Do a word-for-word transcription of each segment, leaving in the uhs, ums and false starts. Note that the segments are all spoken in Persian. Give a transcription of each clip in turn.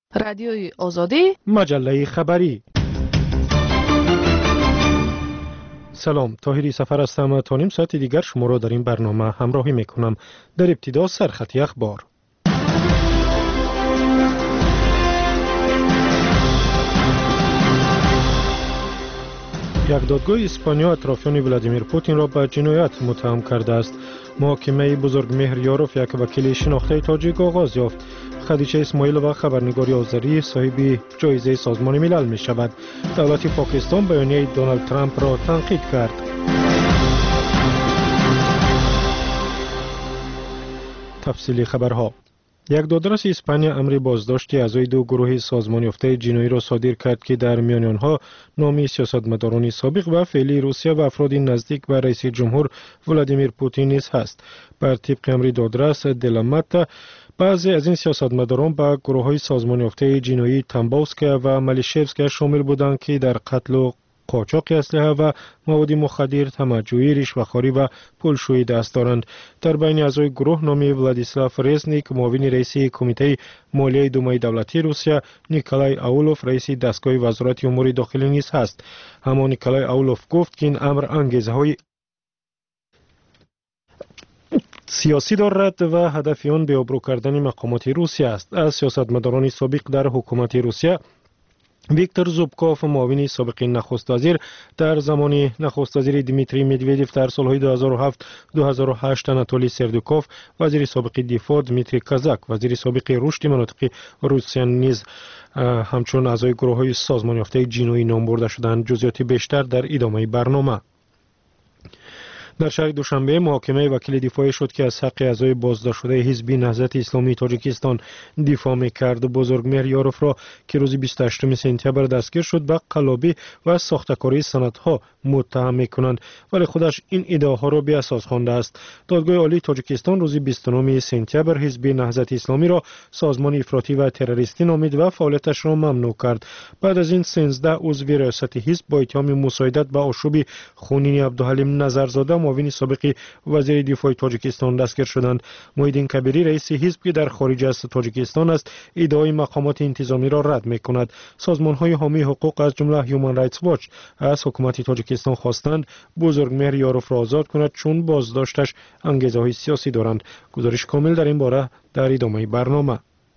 رادیوی آزادی، مجله خبری. سلام، طاهری سفر هستم. تا نیم ساعت دیگر شما را در این برنامه همراهی میکنم. در ابتدا سرخطی اخبار. یک دادگاه اسپانیا اطرافیان ولادیمیر پوتین را به جنایت متهم کرده است. محاکمه بزرگمهر یاروف یک وکیل شناخته تاجیک آغاز یافت. خدیجه اسماعیل و خبرنگاری آذری صاحب جایزه سازمان ملل می شود. دولت پاکستان بیانیه دونالد ترامپ را تنقید کرد. تفصیلی خبرها. یک دادرس اسپانیا امر بازداشت اعضای دو گروه سازمان یافته جنایی را صادر کرد که در میان آنها نام سیاستمداران سابق و فعلی روسیه و افراد نزدیک به رئیس جمهور ولادیمیر پوتین نیز هست. بر طبق امر دادرس دلامت، بعضی از این سیاستمداران به گروه های سازمان یافته جنایی تنبوسکا و مالیشفسکا شامل بودند که در قتل و قاچاق اسلحه و مواد مخدر، تمجوی، رشوه‌خواری و پولشویی دست دارند. در بین اعضای گروه نامی ولادیسلاو رزنیک، معاون رئیس کمیته مالیه دومای دولتی روسیه، نیکولای اولوف رئیس دستگاه وزارت امور داخلی نیز هست. اما نیکولای اولوف گفت که این امر انگیزه های سیاسی دارد و هدف آن به آبرو کردن مقامات روسیه است. از سیاستمداران سابق در حکومت روسیه، ویکتور زوبکوف معاون سابق نخست وزیر در زمان نخست وزیر دیمیتری مدویدف در سالهای دو هزار و هفت دو هزار و هشت، آناتولی سردوکوف وزیر سابق دفاع، دیمیتری کازاک وزیر سابق رشد مناطق روسیه نیز همچون اعضای گروه‌های سازمان یافته جنایی نام برده شدند. جزئیات بیشتر در ادامه برنامه. در شهر دوشنبه محاکمه وکیل دفاعی شد که از حق اعضای بازداشت شده حزب نهضت اسلامی تاجیکستان دفاع می‌کرد. بزرگمهر یاروف را که روز بیست و هشتم سپتامبر دستگیر شد به قلابی و ساختکاری سندها متهم می‌کنند، ولی خودش این ادعاها را بی اساس خوانده است. دادگاه عالی تاجیکستان روز بیست و نهم سپتامبر حزب نهضت اسلامی را سازمان افراطی و تروریستی نامید و فعالیتش را ممنوع کرد. بعد از این سیزده عضو ریاست حزب با اتهام مساعدت به آشوب خونین عبدالحلیم نظرزاده معاون سابق وزیر دفاع تاجیکستان دستگیر شدند. محیدین کبیری رئیس حزب که در خارج از تاجیکستان است ادعای مقامات انتظامی را رد می‌کند. سازمان‌های حامی حقوق از جمله هیومن رایتس واچ از حکومت تاجیکستان خواستند بزرگمهر یاروف را آزاد کند چون بازداشتش انگیزه‌های سیاسی دارند. گزارش کامل در این باره در ادامه برنامه.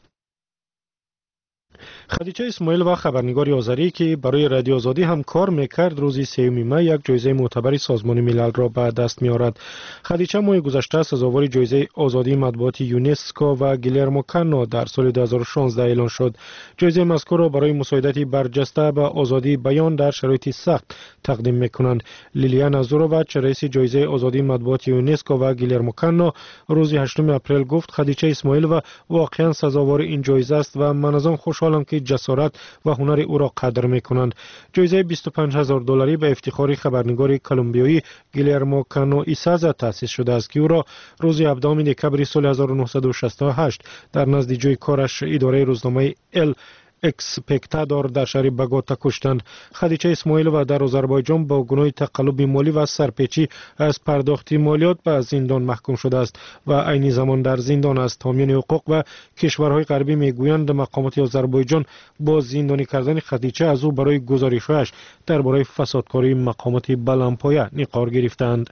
خدیجه اسماعیل و خبرنگاری آذری که برای رادیو آزادی هم کار میکرد روز سوم می یک جایزه معتبر سازمان ملل را به دست میارد. خدیجه ماه گذشته سزاوار جایزه آزادی مطبوعات یونسکو و گیلرمو کانو در سال دو هزار و شانزده اعلان شد. جایزه مذکور را برای مساعدت برجسته به آزادی بیان در شرایط سخت تقدیم میکنند. لیلیانا زورووچ رئیس جایزه آزادی مطبوعات یونسکو و گیلرمو کانو روز هشتم اپریل گفت خدیجه اسماعیل و واقعا سزاوار این جایزه است و من از آن خوشحالم که جسارت و هنر او را قدر می‌کنند. جایزه بیست و پنج هزار دلاری به افتخار خبرنگار کلمبیایی گیلرمو کانو ایسازا تأسیس شده است که او را روز هفدهم دکمبر سال هزار و نهصد و شصت و هشت در نزد جای کارش اداره روزنامه ال اکسپکتادور در شهر بگوتا کشتند. خدیجه اسماعیل و در آذربایجان با گناه تقلب مالی و سرپیچی از پرداخت مالیات به زندان محکوم شده است و عین زمان در زندان است. حامیان حقوق و کشورهای غربی میگویند مقامات آذربایجان با زندانی کردن خدیجه از او برای گزارش‌هایش درباره فسادکاری مقامات بلندپایه نقار گرفتند.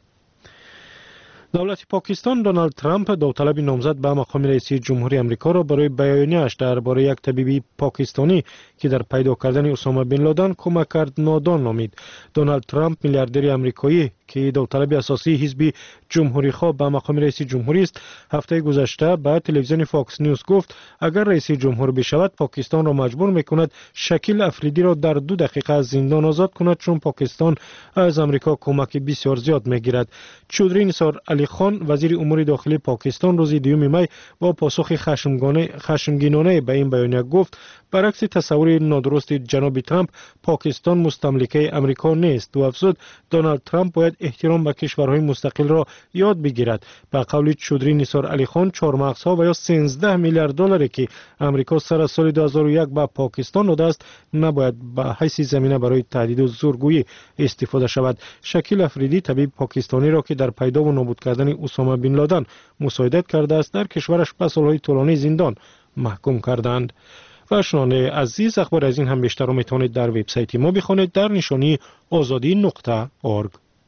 دولت پاکستان دونالد ترامپ داوطلب نامزد به مقام رئیس جمهوری آمریکا را برای بیانیه‌اش درباره یک طبیب پاکستانی که در پیدا کردن اسامه بن لادن کمک کرد نادان نامید. دونالد ترامپ میلیاردر آمریکایی که داوطلب اساسی حزب جمهوری خواه به مقام رئیس جمهوری است، هفته گذشته به تلویزیون فاکس نیوز گفت اگر رئیس جمهور بشود پاکستان را مجبور میکند شکیل افریدی را در دو دقیقه از زندان آزاد کند چون پاکستان از آمریکا کمک بسیار زیاد میگیرد. چودری نثار علی خان وزیر امور داخلی پاکستان روز دوم می با پاسخ خشمگینانه به این بیانیه گفت برعکس تصور نادرست جناب ترامپ پاکستان مستملکه آمریکا نیست و افزود دونالد ترامپ باید احترام به کشورهای مستقل را یاد بگیرد. به قول چودری نثار علی خان چهارمغزها و یا سیزده میلیارد دلاری که آمریکا سر از سال دو هزار و یک به پاکستان داده است نباید به حیث زمینه برای تهدید و زورگویی استفاده شود. شکیل افریدی طبیب پاکستانی را که در پیدا و نابود کردن اسامه بن لادن مساعدت کرده است در کشورش به سالهای طولانی زندان محکوم کردند. و شنونده عزیز، اخبار از این هم بیشتر رو میتونید در وبسایت ما بخونید در نشانی آزادی نقطه اورگ.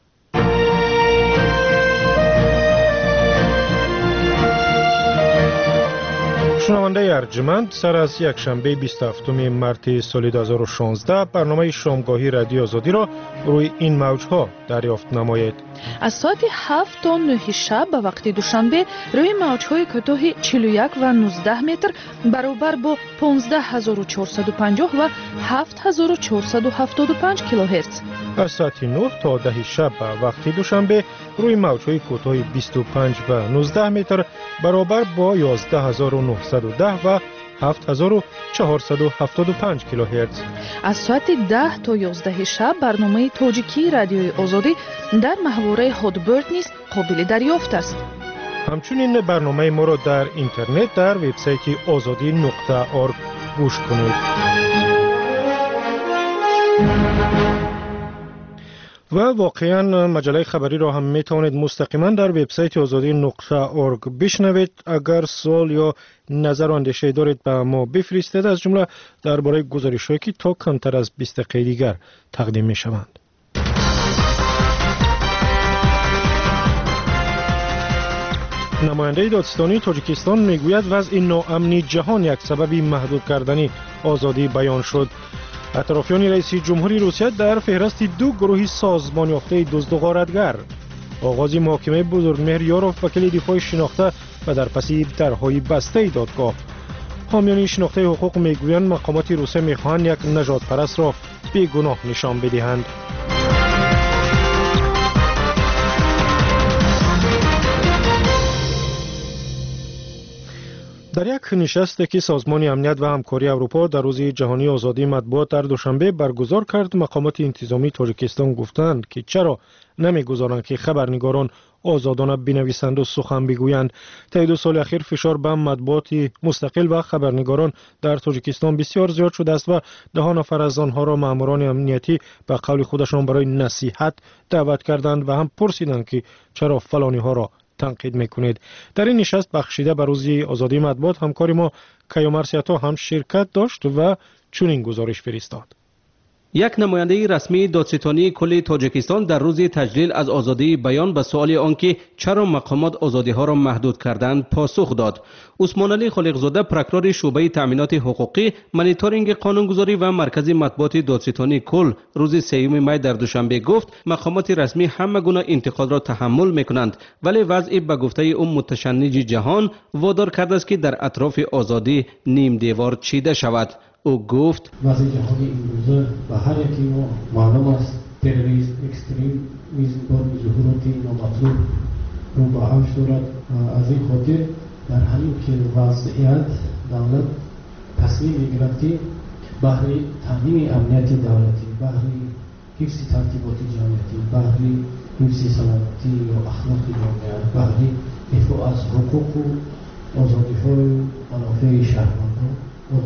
شنونده ارجمند، سر از یک شنبه بیست و هفتم مارس سال دو هزار و شانزده برنامه شامگاهی رادیو آزادی را روی این موجها دریافت نمایید. از ساعت هفت تا نه شب به وقت دوشنبه روی موجهای کوتاه چهل و یک و نوزده متر برابر با پانزده هزار و چهارصد و پنجاه و هفت هزار و چهارصد و هفتاد و پنج کیلوهرتز. از ساعت نه تا ده شب به وقت دوشنبه روی موجهای کوتاه بیست و پنج و نوزده متر برابر با یازده هزار و نهصد و ده و هفت هزار و چهارصد و هفتاد و پنج کیلوهرتز. از ساعت ده تا یازده شب برنامه تاجیکی رادیوی آزادی در محوره هادبرد نیز قابل دریافت است. همچنین برنامه ما را در اینترنت در وبسایت آزادی نقطه اورگ گوش کنید. و واقعا مجله خبری را هم می توانید مستقیما در وبسایت آزادی نقطه اورگ بشنوید. اگر سوال یا نظر و اندیشه دارید به ما بفرستید، از جمله درباره گزارش‌هایی که تا کمتر از بیست دقیقه دیگر تقدیم می شوند. نماینده دادستانی تاجیکستان میگوید وضع ناامنی جهان یک سبب محدود کردن آزادی بیان شد. اطرافیان رئیس جمهوری روسیه در فهرست دو گروه سازمان یافته دزد و غارتگر. آغاز محاکمه بزرگمهر یاروف وکیل دفاع شناخته و در پس درهای بسته دادگاه. حامیان شناخته حقوق میگویند مقامات روسیه میخواهند یک نژاد پرست را بیگناه نشان بدهند. در یک نشستی که سازمان امنیت و همکاری اروپا در روز جهانی آزادی مطبوعات در دوشنبه برگزار کرد، مقامات انتظامی تاجیکستان گفتند که چرا نمیگذارند که خبرنگاران آزادانه بنویسند و سخن بگویند. طی دو سال اخیر فشار به مطبوعات مستقل و خبرنگاران در تاجیکستان بسیار زیاد شده است و ده نفر از آنها را ماموران امنیتی به قول خودشان برای نصیحت دعوت کردند و هم پرسیدند که چرا فلانی ها را تنقید میکنید. در این نشست بخشیده به روز آزادی مطبوعات همکار ما کیومرسیتا هم شرکت داشت و چنین گزارش فرستاد. یک نماینده رسمی دادستانی کل تاجیکستان در روز تجلیل از آزادی بیان به سوال آنکه چرا مقامات آزادی ها را محدود کردند پاسخ داد. عثمان علی خالقزاده، پروکرور شعبه تامینات حقوقی، مانیتورینگ قانونگذاری و مرکز مطبوعات دادستانی کل روز سوم می در دوشنبه گفت مقامات رسمی همه گونه انتقاد را تحمل میکنند، ولی وضع به گفته او متشنج جهان وادار کرده است که در اطراف آزادی نیم دیوار چیده شود. او گفت وضع جهانی امروزه به هر یکی ما معلوم است، تروریسم، اکستریمیسم و ظهورات نامطلوب رو به هم دارد. از این خاطر در همین که وضعیت دولت تصمیم میگیرد که بهره تامین امنیت دولتی، بهره حفظ ترتیبات جمعیتی، بهره حفظ سلامتی و اخلاق جامعه، بهره دفاع از حقوق و آزادی‌های منافع شهروندان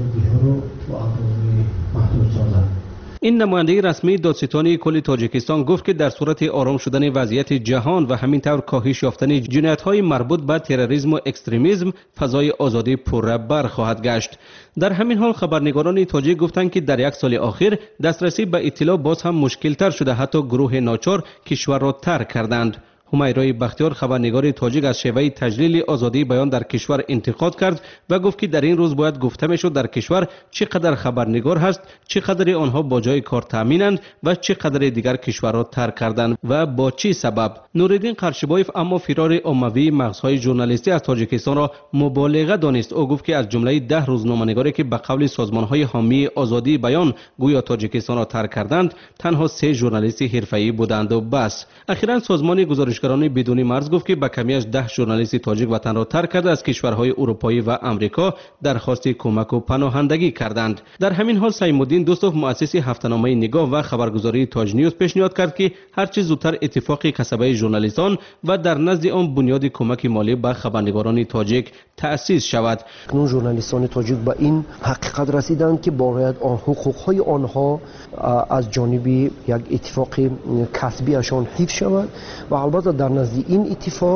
این نماینده رسمی دادستانی کل تاجیکستان گفت که در صورت آرام شدن وضعیت جهان و همینطور کاهش یافتن جنایت‌های مربوط به تروریسم و اکستریمیسم، فضای آزادی پرربر خواهد گشت. در همین حال خبرنگاران تاجیک گفتند که در یک سال اخیر دسترسی به اطلاع باز هم مشکل‌تر شده، حتی گروه ناچار کشور را ترک کردند. همیرای بختیار، خبرنگار تاجیک، از شیوه تجلیل آزادی بیان در کشور انتقاد کرد و گفت که در این روز باید گفته میشد در کشور چقدر خبرنگار هست، چقدر آنها با جای کار تامینند و چقدر دیگر کشور را ترک کردند و با چه سبب. نورالدین قرشبایف اما فرار عمومی مغزهای ژورنالیستی از تاجیکستان را مبالغه دانست. او گفت که از جمله ده روزنامه‌نگاری که به قول سازمان‌های حامی آزادی بیان گویا تاجیکستان را ترک کردند، تنها سه ژورنالیست حرفه‌ای بودند و بس. اخیراً سازمان گزارش گزارشگران بدون مرز گفت که به کمی از ده ژورنالیست تاجیک وطن را ترک کرده از کشورهای اروپایی و امریکا درخواست کمک و پناهندگی کردند. در همین حال سیم الدین دوستوف، مؤسس هفته‌نامه نگاه و خبرگزاری تاج نیوز، پیشنهاد کرد که هرچه زودتر اتفاق کسبه ژورنالیستان و در نزد آن بنیاد کمک مالی به خبرنگاران تاجیک تأسیس شود. اکنون ژورنالیستان تاجیک به این حقیقت رسیدند که باید آن حقوق‌های آنها از جانب یک اتفاق کسبیشان حفظ شود و البته در نزد این اتفاق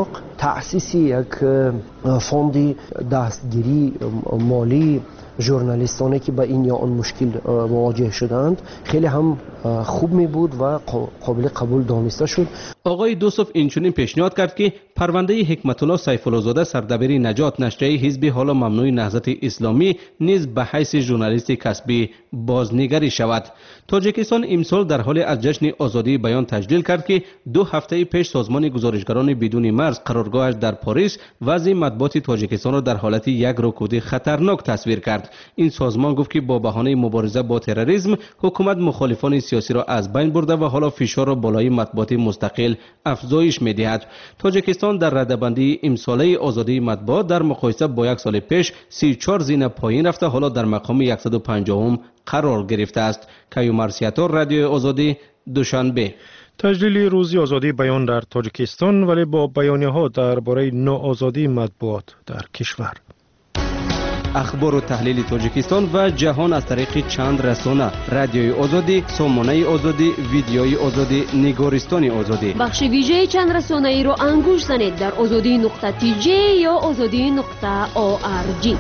تأسیس یک فوند دستگیری مالی ژورنالیستانی که با این یا آن مشکل مواجه شدند خیلی هم خوب می بود و قابل قبول دانسته شد. آقای دوسوف اینچنین پیشنهاد کرد که پرونده حکمت الله سیف الله زاده سردبیر نجات نشریه حزب حالا ممنوع نهضت اسلامی نیز به حیث ژورنالیست کسبی بازنگری شود. تاجیکستان امسال در حال از جشن آزادی بیان تجلیل کرد که دو هفته پیش سازمان گزارشگران بدون مرز قرارگاهش در پاریس وضع مطبوعات تاجیکستان را در حالت یک رکود خطرناک تصویر کرد. این سازمان گفت که با بهانه مبارزه با تروریسم حکومت مخالفان سیاسی را از بین برده و حالا فشار را بالای مطبوعات مستقل افزایش می‌دهد. تاجیکستان در رده‌بندی امساله آزادی مطبوعات در مقایسه با یک سال پیش سی و چهار زینه پایین رفته، حالا در مقام صد و پنجاه قرار گرفته است. کیومر سیاتور، رادیو آزادی، دوشنبه. تجلیل روز آزادی بیان در تاجیکستان ولی با بیانیه‌ها درباره ناآزادی مطبوعات در کشور. اخبار و تحلیل تاجیکستان و جهان از طریق چند رسانه: رادیوی آزادی، سامانه آزادی، ویدیوی آزادی، نگارستان آزادی. بخش ویژه چند رسانه ای را انگوش زنید در آزادی نقطه تی جی یا آزادی نقطه او آر جی.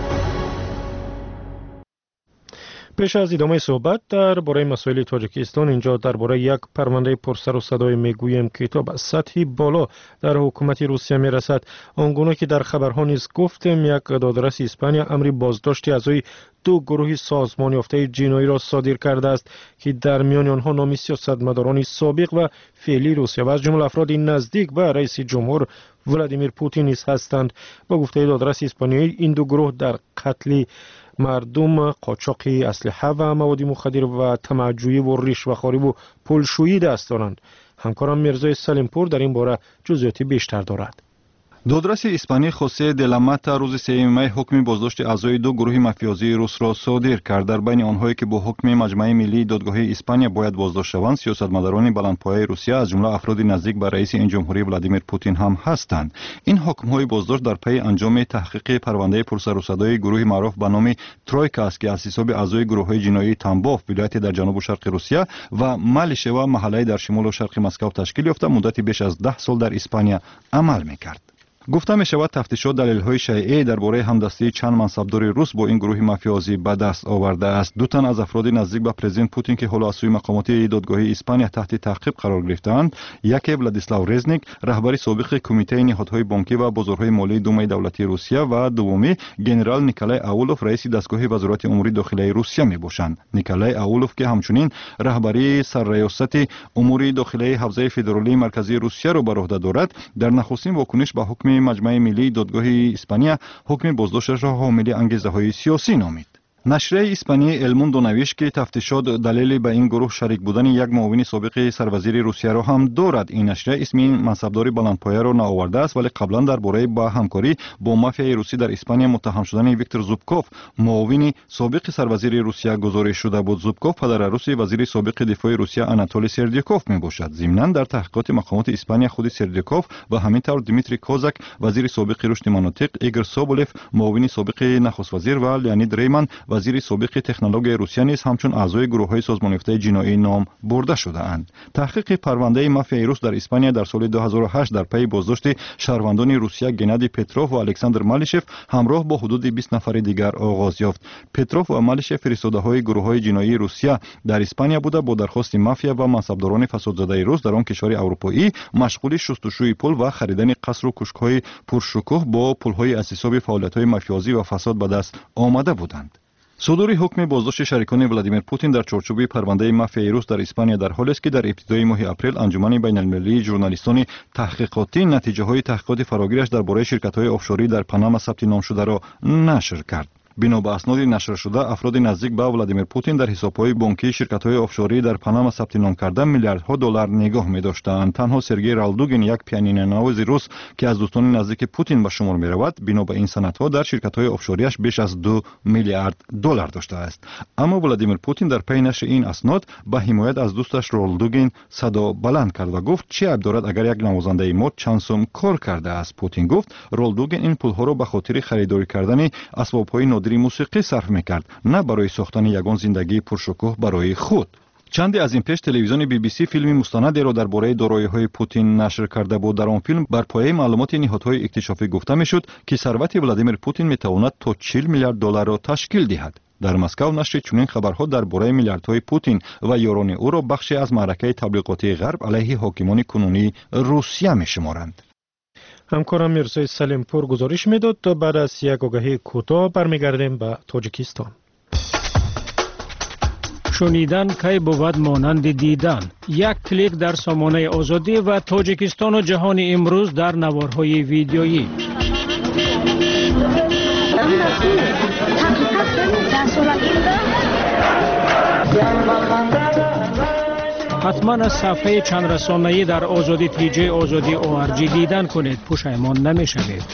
پیش از ادامه صحبت درباره مسائل تاجیکستان، اینجا درباره یک پرونده پرسر و صدای میگوییم که تا به سطحی بالا در حکومت روسیه میرسد. آنگونه که در خبرها نیز گفتیم، یک دادرس اسپانیا امری بازداشت اعضای دو گروه سازمان یافته جنایی را صادر کرده است که در میان آنها نام سیاستمداران سابق و فعلی روسیه و از جمله افراد نزدیک به رئیس جمهور ولادیمیر پوتین نیز هستند. با گفته دادرس اسپانیایی، این دو گروه در قتل مردم، قاچاق اسلحه و مواد مخدر و طمع‌جویی و رشوه‌خواری و پولشویی دست دارند. همکارم میرزای سلیمپور در این باره جزئیات بیشتر دارد. دادرس اسپانی خوسه دلاماتا روز سوم می حکم بازداشت اعضای دو گروه مافیازی روس را صادر کرد. در بین آنهایی که با حکم مجمع ملی دادگاه اسپانیا باید بازداشت شوند، سیاستمداران بلندپایه روسیه از جمله افراد نزدیک به رئیس این جمهوری ولادیمیر پوتین هم هستند. این حکم‌های بازداشت در پی انجام تحقیق پرونده پرسر و صدای گروه معروف به نام ترویکا است که از حساب اعضای گروه‌های جنایی تنباف، ولایت در جنوب و شرق روسیه و مالشه و محله در شمال و شرق مسکو تشکیل یافته مدت بیش از ده سال در اسپانیا عمل می‌کرد. گفته می شود تفتیشات دلیل‌های شایع درباره همدستی چند منصبدار روس با این گروه مافیازی به دست آورده است. دو تن از افراد نزدیک به پرزیدنت پوتین که حالا از سوی مقامات دادگاه اسپانیا تحت تعقیب قرار گرفتند، یکی ولادیسلاو رزنیک، رهبر سابق کمیته نهادهای بانکی و بازارهای مالی دومای دولتی روسیه و دومی گنرال نیکولای اولوف، رئیس دستگاه وزارت امور داخلی روسیه می باشند. نیکولای اولوف که همچنین رهبری سرریاست امور داخلی حوزه فدرالی مرکزی روسیه را بر عهده دارد، در نخستین واکنش به حکم مجمع ملی دادگاه اسپانیا حکم بازداشتش را حامل انگیزه‌های سیاسی نامید. نشریه اسپانی الموندو نوشت که تفتیشات دلیل به این گروه شریک بودن یک معاون سابق سروزیر روسیه را هم دارد. این نشریه اسم این منصبدار بلندپایه را نآورده است، ولی قبلا درباره با همکاری با مافیای روسی در اسپانیا متهم شدن ویکتور زوبکوف، معاون سابق سروزیر روسیه گزارش شده بود. زوبکوف پدر روسی وزیر سابق دفاع روسیه آناتولی سردیوکوف میباشد. ضمناً در تحقیقات مقامات اسپانیا خود سردیوکوف و همینطور دیمیتری کوزاک، وزیر سابق رشد مناطق، ایگور سوبولف، معاون سابق نخست وزیر و لیانید ریمن، وزیر سابق تکنولوژی روسیه نیز همچون اعضای گروه‌های سازمان یافته جنایی نام برده شده‌اند. تحقیق پرونده مافیای روس در اسپانیا در سال دو هزار و هشت در پی بازداشت شهروندان روسیه گنادی پتروف و الکساندر مالیشف همراه با حدود بیست نفر دیگر آغاز یافت. پتروف و مالیشف فرستاده‌های گروه‌های جنایی روسیه در اسپانیا بوده با درخواست مافیا و منصبداران فسادزده روس در آن کشور اروپایی مشغول شستشوی پول و خریدن قصر و کوشک‌های پرشکوه با پول‌های از حساب فعالیت‌های مافیازی و فساد به دست آمده بودند. صدور حکم بازداشت شریکان ولادیمیر پوتین در چارچوب پرونده مافیای روس در اسپانیا در حالی است که در ابتدای ماه اپریل انجمن بین‌المللی ژورنالیستان تحقیقاتی نتیجه‌های تحقیقات فراگیرش درباره شرکت‌های آفشوری در پاناما ثبت نام شده را نشر کرد. بنا به اسناد نشر شده، افراد نزدیک به ولادیمیر پوتین در حساب‌های بانکی شرکت‌های آفشوری در پاناما ثبت نام کرده میلیاردها دلار نگاه می‌داشتند. تنها سرگئی رالدوگین، یک پیانین‌نواز روس که از دوستان نزدیک پوتین به شمار می‌رود، بنا به این سندها در شرکت‌های آفشوریش بیش از دو میلیارد دلار داشته است. اما ولادیمیر پوتین در پی نشر این اسناد به حمایت از دوستش رالدوگین صدا بلند کرد و گفت چه عیب دارد اگر یک نوازنده مد چند سوم کار کرده است. پوتین گفت رالدوگین این پول‌ها را به خاطر خریداری کردن اسباب‌های نادری موسیقی صرف می‌کرد، نه برای ساختن یگان زندگی پرشکوه برای خود. چندی از این پیش تلویزیون بی بی سی فیلمی مستندی را درباره دارایی‌های پوتین نشر کرده بود. در آن فیلم بر پایه معلومات نهادهای اکتشافی گفته میشد که ثروت ولادیمیر پوتین میتواند تا چهل میلیارد دلار را تشکیل دهد. در مسکو نشر چنین خبرها درباره میلیاردهای پوتین و یاران او را بخشی از معرکه تبلیغاتی غرب علیه حاکمان کنونی روسیه می‌شمارند. همکارم میرزای سلیمپور گزارش میداد. تا بعد از یک آگهی کوتاه برمیگردیم به تاجیکستان. شنیدن کی بود مانند دیدن. یک کلیک در سامانه آزادی و تاجیکستان و جهان امروز در نوارهای ویدیویی. حتما از صفحه چند رسانه‌ای در آزادی تی جی آزادی او آر جی دیدن کنید، پشیمان نمی‌شوید.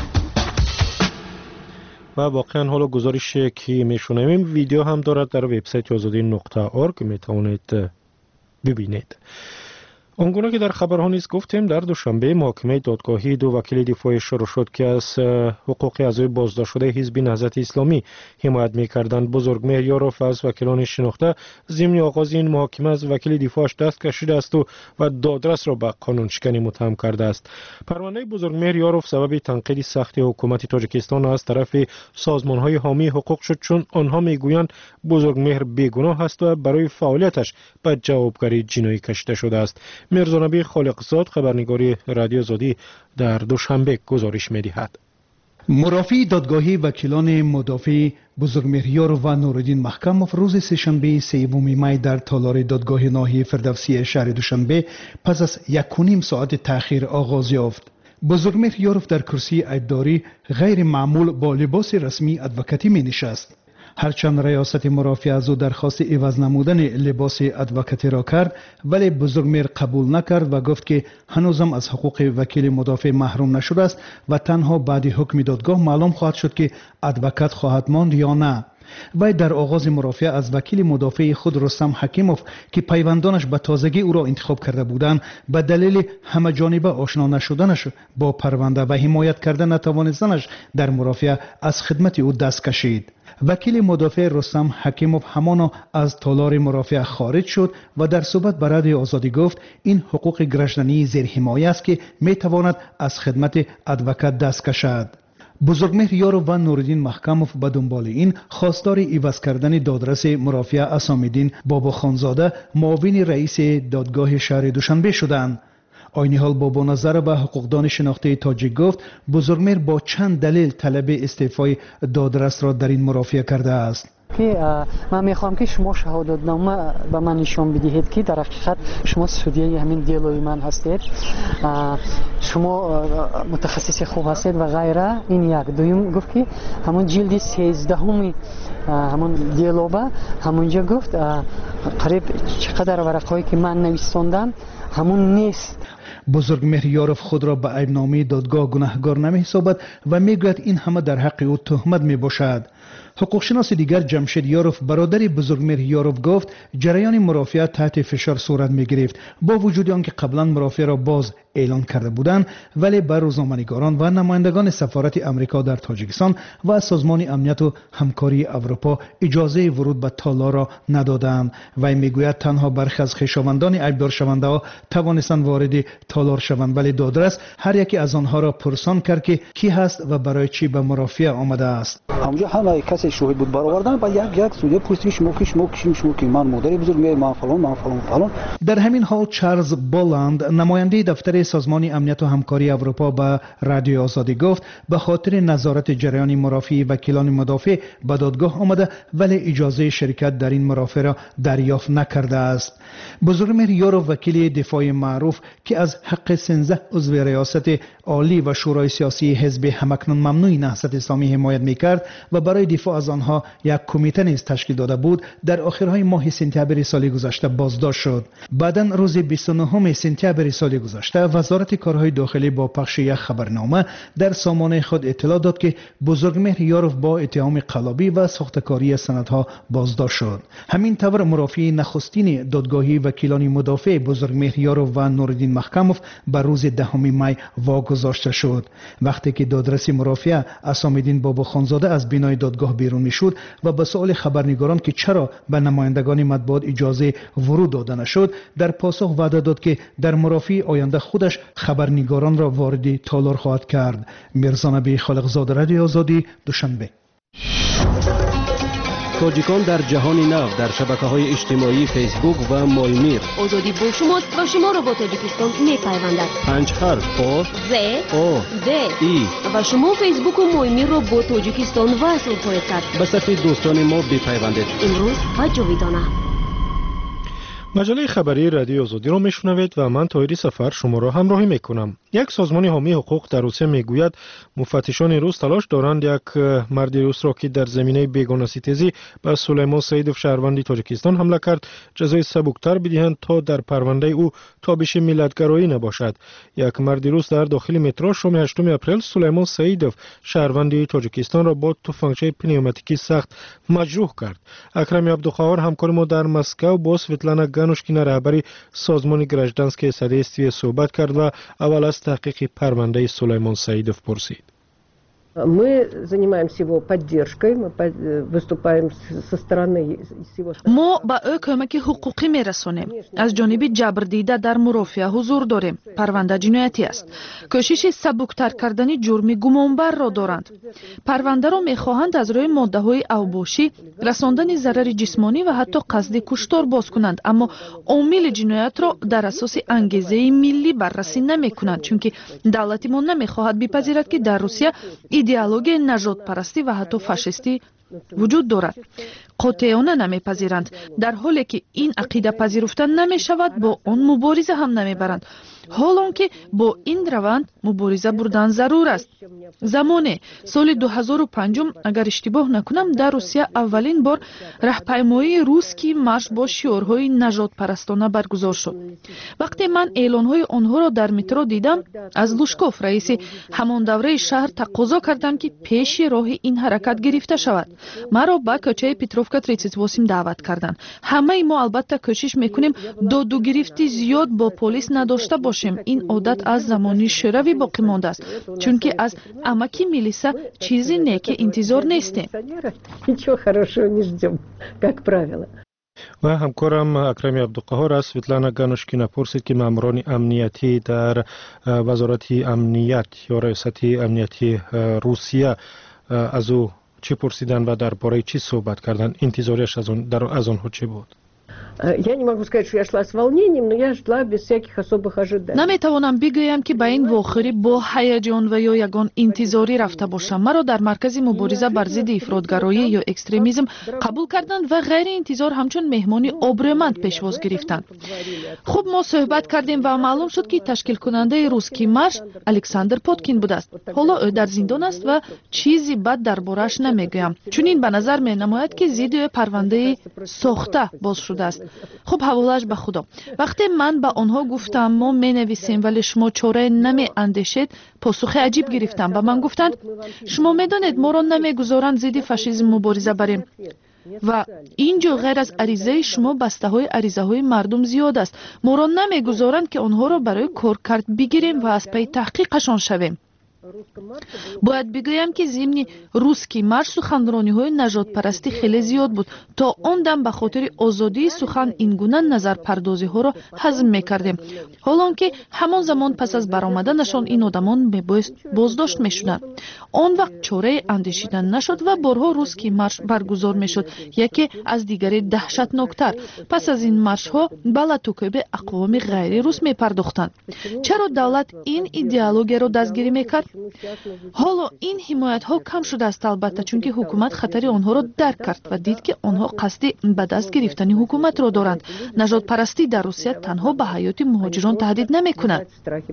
و واقعا حالا گزارشی که میشنویم ویدیو هم دارد در وبسایت آزادی نقطه اورگ میتوانید ببینید. آنگونه که در خبرها نیز گفتیم در دوشنبه محاکمه دادگاهی دو وکیل دفاعی شروع شد که از حقوق اعضای بازداشت شده حزب نهضت اسلامی حمایت می‌کردند. بزرگمهر یاروف از وکیلان شناخته ضمن آغاز این محاکمه از وکیل دفاعش دست کشیده است و و دادرس را به قانون شکنی متهم کرده است. پرونده بزرگمهر یاروف سبب تنقید سخت حکومت تاجیکستان از طرف سازمان‌های حامی حقوق شد، چون آنها میگویند بزرگمهر بیگناه است و برای فعالیتش به جوابگری جنایی کشیده شده است. میرزانبی خالقزاد خبرنگاری رادیو آزادی در دوشنبه گزارش می‌دهد. مرافع دادگاهی وکیلان مدافع بزرگمهر یاروف و نورالدین محکموف روز سه‌شنبه سوم می در تالار دادگاه ناحیه فردوسی شهر دوشنبه پس از یک و نیم ساعت تأخیر آغاز یافت. بزرگمهر یاروف در کرسی عیبداری غیر معمول با لباس رسمی ادوکاتی می نشست. هرچند ریاست مرافع از او درخواست عوض نمودن لباس ادوکاتی را کرد، ولی بزرگمهر قبول نکرد و گفت که هنوزم از حقوق وکیل مدافع محروم نشده است و تنها بعد حکم دادگاه معلوم خواهد شد که ادوکات خواهد ماند یا نه. وی در آغاز مرافعه از وکیل مدافع خود رستم حکیموف که پیوندانش به تازگی او را انتخاب کرده بودند به دلیل همه جانبه آشنا نشدنش با پرونده و حمایت کردن نتوانستنش در مرافعه از خدمت او دست کشید. وکیل مدافع رستم حکیموف همانا از تالار مرافعه خارج شد و در صحبت به رادیو آزادی گفت این حقوق گرجدنی زیر حمایه است که می تواند از خدمت ادوکات دست کشد. بزرگمهر یاروف و نورالدین محکموف به دنبال این خواستار عوض کردن دادرس مرافعه اسام‌الدین بابا خانزاده معاون رئیس دادگاه شهر دوشنبه شدند. عین حال بابا نظر به حقوقدان شناخته تاجیک گفت بزرگمهر با چند دلیل طلب استعفای دادرس را در این مرافعه کرده است. که من میخوام که شما شهادتنامه به من نشان بدهید که در حقیقت شما سودیه همین دیلوی من هستید، شما متخصص خوب هستید و غیره. این یک. دوم گفت که همون جلد سیزدهم همون دیلوبه همونجا گفت قریب چقدر ورقهایی که من نویساندم همون نیست. بزرگمهر یاروف خود را به عیبنامه دادگاه گناهکار نمی‌حسابد و میگوید این همه در حق او تهمت میباشد. حقوقشناس دیگر جمشید یاروف برادر بزرگمهر یاروف گفت جریان مرافعه تحت فشار صورت می‌گرفت. با وجود آنکه قبلا مرافعه را باز اعلان کرده بودند، ولی بر روزنامه‌نگاران و نمایندگان سفارت امریکا در تاجیکستان و سازمان امنیت و همکاری اروپا اجازه ورود به تالار را ندادند. وی میگوید تنها برخی از خویشاوندان عیبدار شونده ها توانستند وارد تالار شوند، ولی دادرس هر یکی از آنها را پرسان کرد که کی هست و برای چی به مرافعه آمده است. همونجا همه کسی شاهد بود برآوردن با یک یک سویه پرسید شما کی شما کی شما کی من مادر بزرگمهر من فلان من فلان فلان. در همین حال چارلز بولند نماینده دفتر سازمان امنیت و همکاری اروپا به رادیو آزادی گفت به خاطر نظارت جریان مرافعه وکیلان مدافع به دادگاه آمده ولی اجازه شرکت در این مرافعه را دریافت نکرده است. بزرگمهر یاروف وکیل دفاع معروف که از حق سیزده عضو ریاست عالی و شورای سیاسی حزب همکنون ممنوع نهضت اسلامی حمایت میکرد و برای دفاع از آنها یک کمیته نیز تشکیل داده بود، در آخرهای ماه سپتامبر سال گذشته بازداشت شد. بعداً روز بیست و نهم سپتامبر سال گذشته وزارت کارهای داخلی با پخش یک خبرنامه در سامانه خود اطلاع داد که بزرگمهر یاروف با اتهام قلابی و ساختکاری سندها بازداشت شد. همین طور مرافعی نخستین دادگاهی وکیلان مدافع بزرگمهر یاروف و نورالدین محکموف بر روز دهم می واگذاشته شد. وقتی که دادرسی مرافع اسام‌الدین باباخانزاده از بینای دادگاه بیرون میشد و به سؤال خبرنگاران که چرا به نمایندگان مطبوعات اجازه ورود داده نشد، در پاسخ وعده داد که در مرافع آینده خودش خبرنگاران را وارد تالار خواهد کرد. میرزا نبی خالقزاده، رادیو آزادی، دوشنبه. تاجیکان در جهان نو در شبکه‌های اجتماعی فیسبوک و مایمیر. آزادی با شماست و شما را با تاجیکستان می‌پیوندد. پنج حرف آ ز آ د ای و شما فیسبوک و مایمیر را با تاجیکستان وصل خواهید کرد. به صف دوستان ما بپیوندید. امروز و جاویدانه. مجله خبری رادیو آزادی را میشنوید و من طاهری سفر شما را همراهی میکنم. یک سازمان حامی حقوق در روسیه میگوید مفتشان روس تلاش دارند یک مرد روس را که در زمینه بیگانه‌ستیزی به سلیمان سیدوف شهروند تاجیکستان حمله کرد جزای سبکتر بدهند تا در پرونده او تابش ملت‌گرایی نباشد. یک مرد روس در داخل مترو شام هشتم اپریل سلیمان سیدوف شهروند تاجیکستان را با تفنگچه پنیوماتیکی سخت مجروح کرد. اکرم عبدالقهار همکار ما در مسکو با سویتلانا گانوشکینا رهبری سازمان گراژدانسکی سادیستی صحبت کرد و اول از تحقیق پرونده سلیمان سیدوف پرسید. Мы занимаемся его поддержкой, мы выступаем со стороны его. ما با او کمک حقوقی میرسونیم. از جانب جبردیده در مرافعه حضور داریم. پرونده جنایتی است. کوشش سبکتر کردن جرم گمانبر را دارند. پرونده را میخواهند از روی ماده های اوباشی، رساندن ضرر جسمانی و حتی قصد کشتار باز کنند، اما عامل جنایت را در اساس انگیزه ملی بررسی نمیکنند، چون که دولت ما نمیخواهد بپذیرد که در روسیه ایدئولوژی نژاد پرستی و حتی فاشیستی وجود دارد. قاطعانه نمیپذیرند. در حالی که این عقیده پذیرفته نمی شود با آن مبارزه هم نمیبرند. حالان که با این روند مبارزه بردن ضرور است. زمان سال دو هزار و پنج اگر اشتباه نکنم در روسیه اولین بار راهپیمایی روسکی مارش با شعارهای نژاد پرستانه برگزار شد. وقتی من اعلانهای آنها را در مترو دیدم، از لوشکوف رئیس همان دوره شهر تقاضا کردم که پیش راه این حرکت گرفته شود. مرا به کوچه پتروفکا بیست و هشت دعوت کردند. همه ما البته کوشش میکنیم داد و گرفتی زیاد با پلیس نداشته باشیم. این عادت از زمانی شوروی باقی مانده است، چون که از اماکی میلیسا چیزی نیک انتظار نیستیم. و همکارم اکرم عبدالقهار از سویتلانا گانوشکینا پرسید که ماموران امنیتی در وزارت امنیت یا ریاست امنیتی روسیه از او چی پرسیدن و درباره چی صحبت کردن؟ انتظارش از اون در از آنها چی بود؟ Я не могу сказать, что я шла с волнением, но я шла без всяких особых ожиданий. نمیتوانم بگویم که به این واخری با هیجان و یا یگان انتظاری رفته باشم. مرا در مرکز مبارزه بر ضد افراطگرایی یا اکستریمیسم قبول کردند و غیر انتظار همچون مهمانی ابرومند پیشواز گرفتند. خوب ما صحبت کردیم و معلوم شد که تشکیل کننده روسکی مارش الکساندر پوتکین بوده است. حالا او در زندان است و چیزی بد دربارش نمیگویم، چون این به نظر می نماید که ضد پرونده ساخته باز شده است. خب حوالش به خدا. وقتی من به آنها گفتم ما می نویسیم ولی شما چاره نمی اندیشید، پاسخ عجیب گرفتم. به من گفتند شما می دانید ما را نمی گذارند ضد فاشیسم مبارزه بریم و اینجا غیر از عریضه شما بسته های عریضه های مردم زیاد است. ما را نمی گذارند که آنها را برای کار کرد بگیریم و از پی تحقیقشان شویم. باید بگویم که ضمن روسکی مارش سخنرانی های نژاد پرستی خیلی زیاد بود. تا آن دم به خاطر آزادی سخن این گونه نظر پردازی ها را هضم میکردیم، حالان که همان زمان پس از برآمدنشان این آدمان میبایست بازداشت میشدند. آن وقت چاره اندیشیدن نشد و بارها روسکی مارش برگزار میشد، یکی از دیگری دهشتناکتر. پس از این مارش ها به لطوکیب اقوام غیر روس میپرداختند. چرا دولت این ایدئولوژی را دستگیری میکرد؟ حالا این حمایت ها کم شده است، البته چون که حکومت خطر آنها را درک کرد و دید که آنها قصد به دست گرفتن حکومت را دارند. نژاد پرستی در روسیه تنها به حیات مهاجران تهدید نمی کند.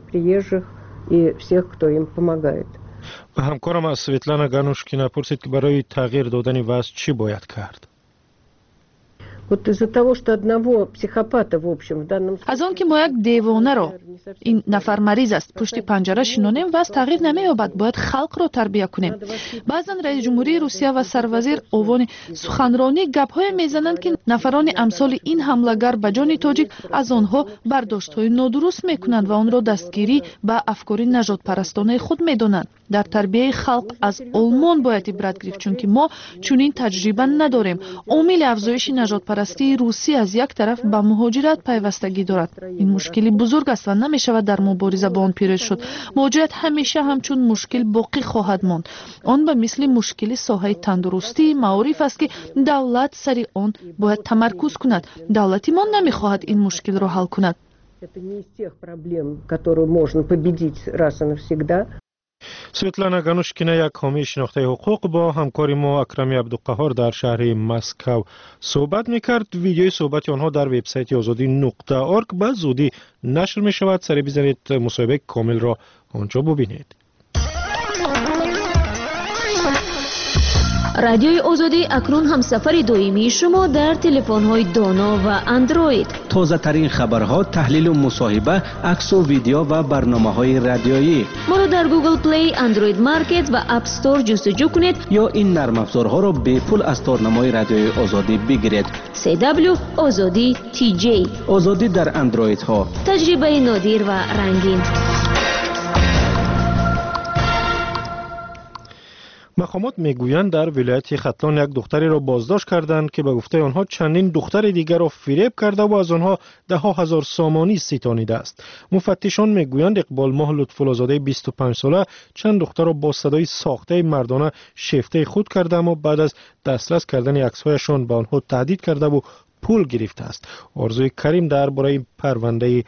و همکارم از سویتلانا گانوشکینا پرسید که برای تغییر دادن وضع چی باید کرد؟ Вот из-за того, что одного психопата, в общем, в данном случае... از آن که ما یک دیوانه را این نفر مریض است پشت پنجره شنانیم و از تغییر نمی‌یابد باید خلق را تربیت کنیم. بعضا رئیس جمهوری روسیه و سروزیر اوان سخنرانی گپ‌های میزنند که نفران امثال این حمله‌گر به جان تاجیک از آنها برداشت‌های نادرست می‌کنند و آن را دستگیری به افکار نژاد پرستانه خود می‌دانند. در تربیت خلق از آلمان باید عبرت گرفت چون که ما چنین تجربه نداریم. عامل افزایش نژاد پرستی روسی از یک طرف به مهاجرت پیوستگی دارد. این مشکلی بزرگ است و نمی‌شود در مبارزه با آن پیروز شد. مهاجرت همیشه همچون مشکل باقی خواهد ماند. آن به مثل مشکل ساحه تندرستی معروف است که دولت سر آن باید تمرکز کند. دولتی ما نمی‌خواهد این مشکل را حل کند. Это не из тех проблем, которые можно победить раз и навсегда. سویتلانا گانوشکینا یک حامی شناخته حقوق با همکاری ما اکرمی عبدالقهار در شهر مسکو صحبت میکرد. ویدیوی صحبت آنها در وبسایت آزادی نقطه ارگ به زودی نشر می شود. سری بزنید مصاحبه کامل را آنجا ببینید. رادیوی آزادی اکنون هم سفر دائمی شما در تلفن‌های دانا و اندروید. تازه ترین خبرها، تحلیل و مصاحبه، عکس و ویدیو و برنامه‌های رادیویی. ما را در گوگل پلی، اندروید مارکت و اپ استور جستجو کنید یا این نرم افزارها را به پول از تارنمای رادیوی آزادی بگیرید. سی دبلیو آزادی تی جی. آزادی در اندروید ها. تجربه نادر و رنگین. مقامات میگویند در ولایت ختلان یک دختری را بازداشت کردند که به گفته آنها چندین دختر دیگر را فریب کرده و از آنها ده ها هزار سامانی ستانیده است. مفتشان میگویند اقبال ماه لطف‌الله‌زاده بیست و پنج ساله چند دختر را با صدای ساخته مردانه شیفته خود کرده اما بعد از دسترس کردن عکس‌هایشان به آنها تهدید کرده و پول گرفته است. آرزوی کریم درباره پرونده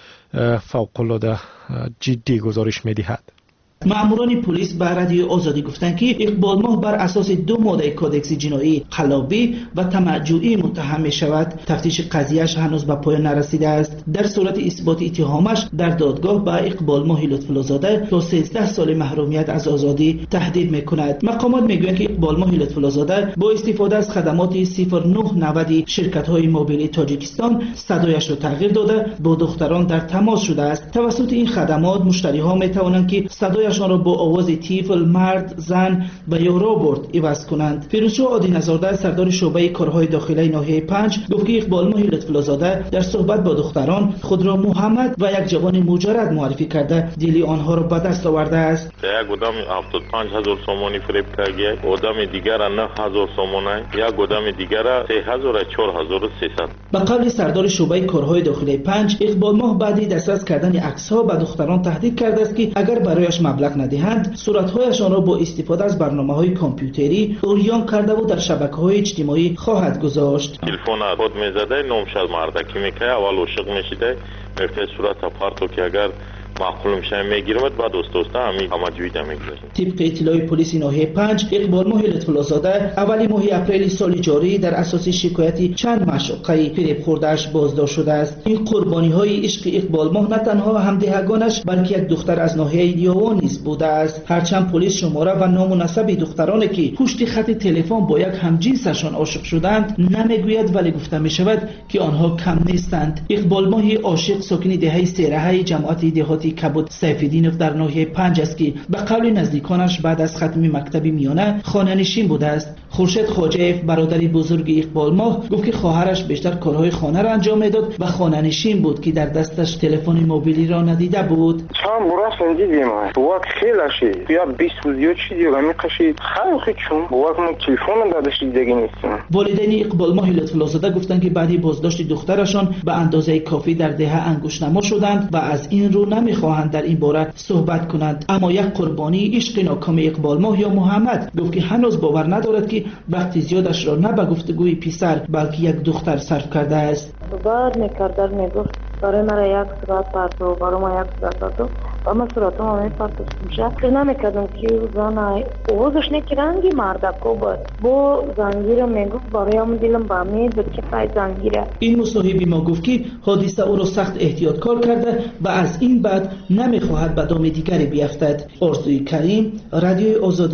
فوق‌العاده جدی گزارش می‌دهد. ماموران پلیس به رادیو آزادی گفتند که اقبال ماه بر اساس دو ماده کودکس جنایی خلابی و طمع‌جویی متهم می شود. تفتیش قضیهش هنوز به پایان نرسیده است. در صورت اثبات اتهامش در دادگاه به اقبال ماه لطف‌الله‌زاده تا سیزده سال محرومیت از آزادی تهدید می کند. مقامات می گویند که اقبال ماه لطف‌الله‌زاده با استفاده از خدمات صفر نه نود شرکت های موبیل تاجیکستان صدایش را تغییر داده با دختران در تماس شده است. توسط این خدمات مشتری ها می توانند که صدای شان را با آواز تیفل، مرد، زن و یا رابرت عوض کنند. فیروزشاه عادی نزاده سردار شعبه کارهای داخلی ناحیه پنج گفت که اقبال ماه لطف‌الله‌زاده در صحبت با دختران خود را محمد و یک جوان مجرد معرفی کرده دل آنها را به دست آورده است. یک آدم هفتاد و پنج هزار سامانی فریب کرده، آدم دیگر نه هزار سامانی، یک آدم دیگر سه هزار و چهار هزار و سیصد. به قول سردار شعبه کارهای داخلی پنج اقبال ماه بعد دسترس کردن عکس‌ها به دختران تهدید کرده است که اگر برایش مبلغ ندهند صورت‌هایشان را با استفاده از برنامه‌های کامپیوتری اوریان کرده و در شبکه‌های اجتماعی خواهد گذاشت. تلفن خود می‌زده نامش از مردکی می‌کنه، اول عاشق می‌شده، می‌فته صورت اپارتو که اگر معقول میشه میگیرمت بعد دوست دوستا همین همجویی میگذاریم. طبق اطلاع پلیس ناحیه پنج اقبال ماه لطف‌الله‌زاده اولی ماه اپریل سال جاری در اساس شکایتی چند مشوقه فریب خورده‌اش بازداشت شده است. این قربانی‌های عشق اقبال ماه نه تنها همدهگانش بلکه یک دختر از ناحیه دیوان نیز بوده است. هرچند پلیس شماره و نام و نسب دخترانی که پشت خط تلفن با یک همجنسشان عاشق شدند نمیگوید ولی گفته می‌شود که آنها کم نیستند. اقبال ماه عاشق ساکن دهه سیره‌های جماعت دهاتی کبود سیف‌الدینوف در ناحیه پنج است که به قول نزدیکانش بعد از ختم مکتب میانه خانه‌نشین بوده است. خورشید خواجه‌اف برادری بزرگ اقبال ماه گفت که خواهرش بیشتر کارهای خانه را انجام میداد و خانه‌نشین بود که در دستش تلفن موبیلی را ندیده بود. چند برای دیدیم وقت خیلی شد یا بیست روز چی دیگه می‌کشید خیلی چون وقت ما تلفن دادش دیگه نیستیم. والدین اقبال ماه لطف‌الله‌زاده گفتند که بعد بازداشت دخترشان به اندازه کافی در دهه انگشت‌نما شدند و از این رو نمی‌خواهند در این باره صحبت کنند. اما یک قربانی عشق ناکام اقبال ماه یا محمد گفت که هنوز باور ندارد که وقتی زیادش را نه به گفتگوی پسر بلکه یک دختر صرف کرده است. بعد می‌کرد میگفت برای مرا یک صورت پرتو برای ما یک صورت پرتو و من صورتم هم پرتو میشه که نمی‌کردم که زن اوزش نکی رنگی مردکو بود با زنگیر میگفت برایم دلم با امید به چه پای زنگیره. این مصاحبی ما گفت که حادثه او را سخت احتیاط کار کرده و از این بعد نمی‌خواهد به دام دیگری بیفتد. آرزوی کریم، رادیوی آزادی،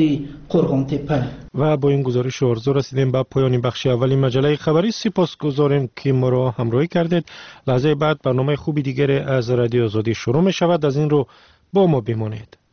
قرغان تپه. و با این گزارش آرزو رسیدیم به پایان بخش اولی مجله خبری. سپاسگزاریم که ما را همراهی کردید. لحظه بعد برنامه خوبی دیگر از رادیو آزادی شروع می شود. از این رو با ما بمانید.